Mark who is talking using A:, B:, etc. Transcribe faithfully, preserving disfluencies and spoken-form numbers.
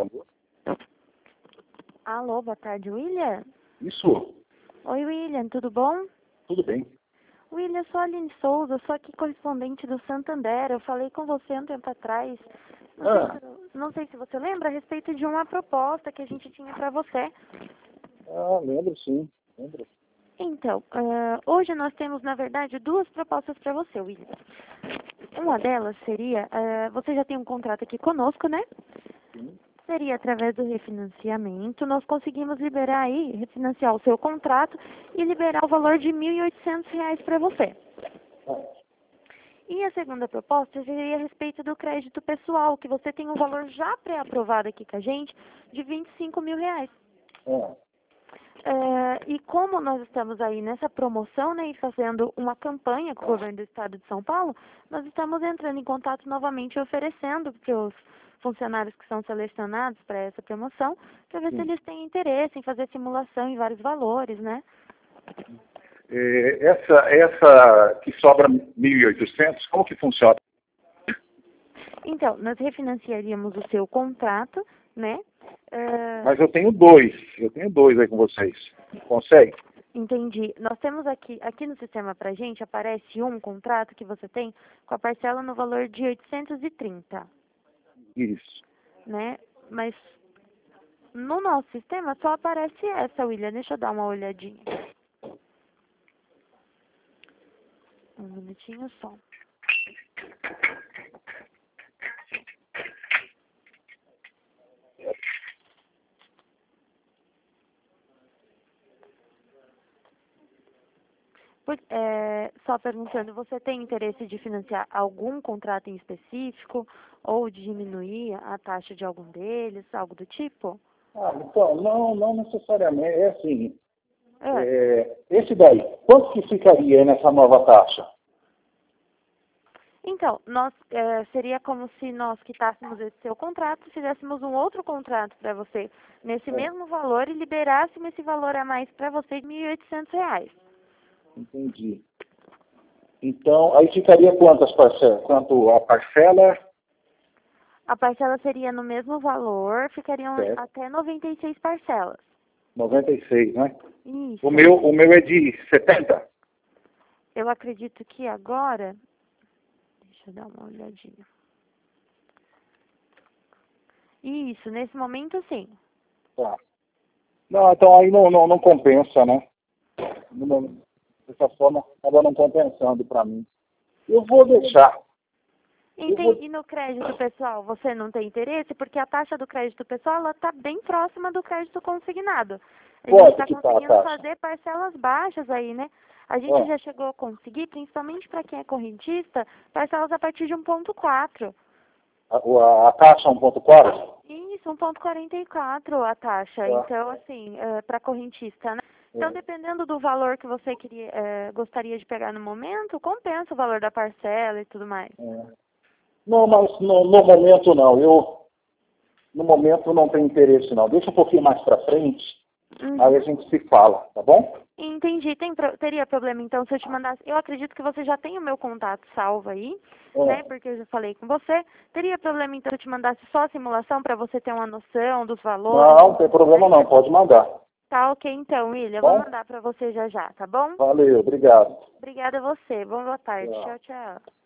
A: favor.
B: Alô, boa tarde, William?
A: Isso,
B: Oi, William, tudo bom?
A: tudo bem.
B: William, eu sou a Aline Souza, sou aqui correspondente do Santander. Eu falei com você um tempo atrás. Não,
A: Ah.
B: sei, se, não sei se você lembra, a respeito de uma proposta que a gente tinha para você.
A: Ah, lembro sim, lembro.
B: Então, ah, hoje nós temos, na verdade, duas propostas para você, William. Uma delas seria, ah, você já tem um contrato aqui conosco, né?
A: Sim.
B: Seria através do refinanciamento. Nós conseguimos liberar aí, refinanciar o seu contrato e liberar o valor de mil e oitocentos reais para você.
A: Ah.
B: E a segunda proposta seria a respeito do crédito pessoal, que você tem um valor já pré-aprovado aqui com a gente de vinte e cinco mil reais.
A: Ah.
B: É, e como nós estamos aí nessa promoção, né, e fazendo uma campanha com o governo do estado de São Paulo, nós estamos entrando em contato novamente e oferecendo para os funcionários que são selecionados para essa promoção, para ver
A: Sim.
B: se eles têm interesse em fazer simulação em vários valores, né?
A: É, essa, essa que sobra mil e oitocentos, como que funciona?
B: Então, nós refinanciaríamos o seu contrato, né? É,
A: Mas eu tenho dois, eu tenho dois aí com vocês. Consegue?
B: Entendi. Nós temos aqui, aqui no sistema pra gente, aparece um contrato que você tem com a parcela no valor de oitocentos e trinta,
A: Isso.
B: né? Mas no nosso sistema só aparece essa, William. Deixa eu dar uma olhadinha. Um minutinho só. Por- é, só perguntando, você tem interesse de financiar algum contrato em específico ou de diminuir a taxa de algum deles, algo do tipo?
A: Ah, então, não, não necessariamente. É assim,
B: É.
A: é, esse daí, quanto que ficaria nessa nova taxa?
B: Então, nós, é, seria como se nós quitássemos esse seu contrato, fizéssemos um outro contrato para você nesse
A: É.
B: mesmo valor e liberássemos esse valor a mais para você de mil e oitocentos reais.
A: Entendi. Então, aí ficaria quantas parcelas? Quanto a parcela?
B: A parcela seria no mesmo valor, ficariam
A: Certo.
B: até noventa e seis parcelas.
A: noventa e seis, né?
B: Isso.
A: O meu, o meu é de setenta.
B: Eu acredito que agora... Deixa eu dar uma olhadinha. Isso, nesse momento sim.
A: Tá. Não, então aí não, não, não compensa, né? Não, dessa forma, acaba não compensando para mim. Eu vou deixar. Eu vou...
B: Entendi. E no crédito pessoal, você não tem interesse? Porque a taxa do crédito pessoal, ela está bem próxima do crédito consignado. A gente
A: Pode
B: está
A: quitar a
B: conseguindo
A: taxa.
B: fazer parcelas baixas aí, né? A gente
A: Ah,
B: já chegou a conseguir, principalmente para quem é correntista, parcelas a partir de um ponto quatro.
A: a, a, a taxa um ponto quatro?
B: Isso, um ponto quarenta e quatro a taxa.
A: Tá.
B: Então, assim, é, para correntista, né? Então,
A: É.
B: dependendo do valor que você queria, é, gostaria de pegar no momento, compensa o valor da parcela e tudo mais.
A: É. Não, mas no, no momento não. Eu, no momento, não tenho interesse não. Deixa um pouquinho mais para frente,
B: Uhum.
A: aí a gente se fala, tá bom?
B: Entendi. Tem pro- teria problema, então, se eu te mandasse... Eu acredito que você já tem o meu contato salvo aí,
A: É.
B: né? Porque eu já falei com você. Teria problema, então, se eu te mandasse só a simulação para você ter uma noção dos valores?
A: Não, não tem problema não. Pode mandar.
B: Tá ok, então, William. Eu vou
A: Bom?
B: mandar para você já já, tá bom?
A: Valeu, obrigado.
B: Obrigada a você. Boa tarde.
A: Tchau.
B: Tchau, tchau.